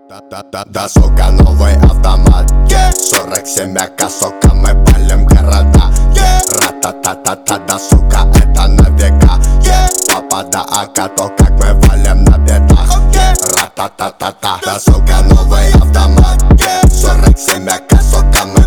Да, сука, новый автомат, 47 АК, сука, мы палим города, ра-та-та-та-та, да, сука, это на века, папа, да, АК, то как мы валим на бедах, ра-та-та-та-та, да, сука, новый автомат, 47 АК, сука, мы